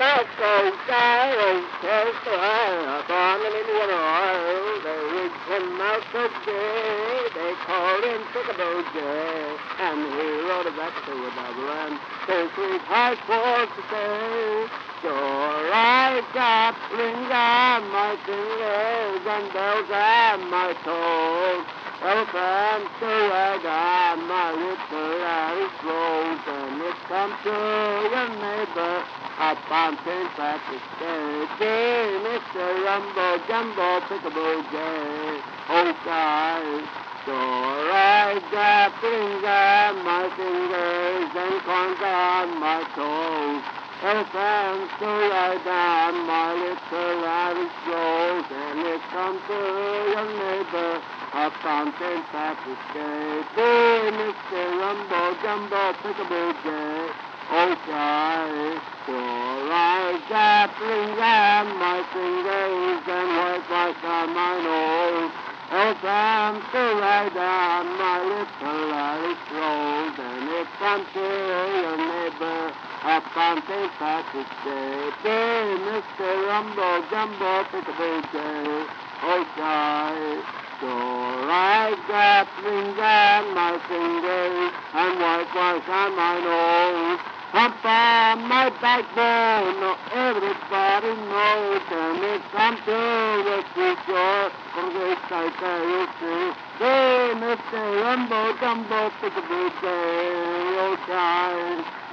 South Coast guy, old Coast, gone in Indian oil. They rigged him out today. They called him Pickable Jay. And he wrote a back to a double and so sweet high for to say. Sure, I got rings on my fingers and bells on my toes. Elephant to ride on my little Irish rose. And it come to your neighbor up on St. Patrick's Day. Gee, Mr. Rumbo Jumbo Pickable Jay. Oh, guys. Sure, I got rings on my fingers and corns on my toes. Elephants to ride on my little Irish rose. And it come to your neighbor up on St. Patrick's Day. Hey, Mr. Rumbo Jumbo Pickable Jay. Oh, guys. Sure, I got rings on my fingers and whitewash on my nose. Elephants to ride on my little Irish road. And it comes to your neighbor up on St. Patrick's Day. Hey, Mr. Rumbo Jumbo Pickable Jay. Oh, guys. Sure, I got rings on my fingers and whitewash on my nose. Hump on my backbone, no, everybody knows. And it comes to the seashore, from the side you see. Hey, Mr. Rumbo Jumbo Pickable Jay, oh, guys.